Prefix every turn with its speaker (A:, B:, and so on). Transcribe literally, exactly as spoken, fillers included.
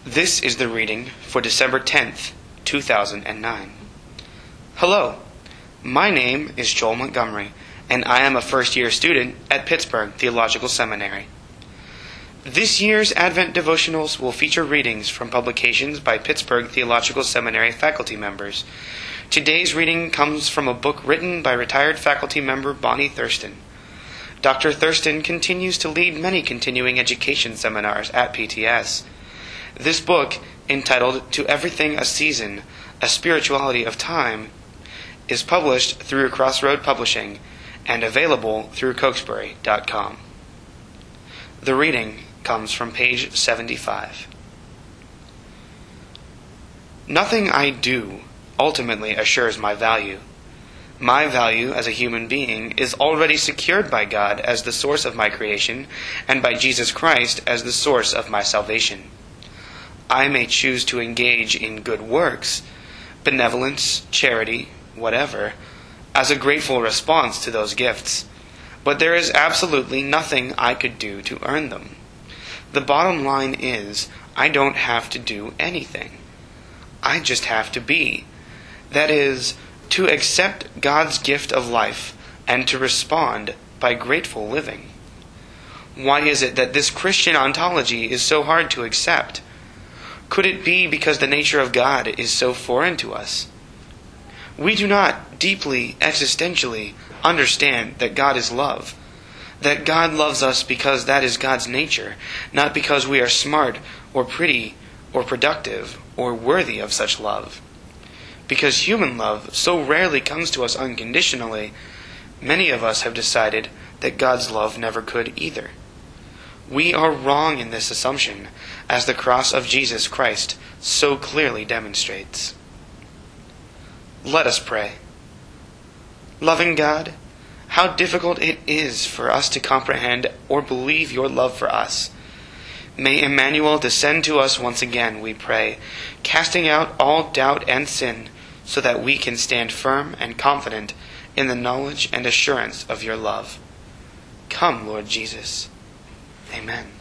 A: This is the reading for December tenth, two thousand nine. Hello, my name is Joel Montgomery, and I am a first-year student at Pittsburgh Theological Seminary. This year's Advent devotionals will feature readings from publications by Pittsburgh Theological Seminary faculty members. Today's reading comes from a book written by retired faculty member Bonnie Thurston. Doctor Thurston continues to lead many continuing education seminars at P T S. This book, entitled To Everything a Season, A Spirituality of Time, is published through Crossroad Publishing and available through Cokesbury dot com. The reading comes from page seventy-five. Nothing I do ultimately assures my value. My value as a human being is already secured by God as the source of my creation and by Jesus Christ as the source of my salvation. I may choose to engage in good works, benevolence, charity, whatever, as a grateful response to those gifts, but there is absolutely nothing I could do to earn them. The bottom line is, I don't have to do anything. I just have to be. That is, to accept God's gift of life and to respond by grateful living. Why is it that this Christian ontology is so hard to accept? Could it be because the nature of God is so foreign to us? We do not deeply, existentially understand that God is love, that God loves us because that is God's nature, not because we are smart or pretty or productive or worthy of such love. Because human love so rarely comes to us unconditionally, many of us have decided that God's love never could either. We are wrong in this assumption, as the cross of Jesus Christ so clearly demonstrates. Let us pray. Loving God, how difficult it is for us to comprehend or believe your love for us. May Emmanuel descend to us once again, we pray, casting out all doubt and sin, so that we can stand firm and confident in the knowledge and assurance of your love. Come, Lord Jesus. Amen.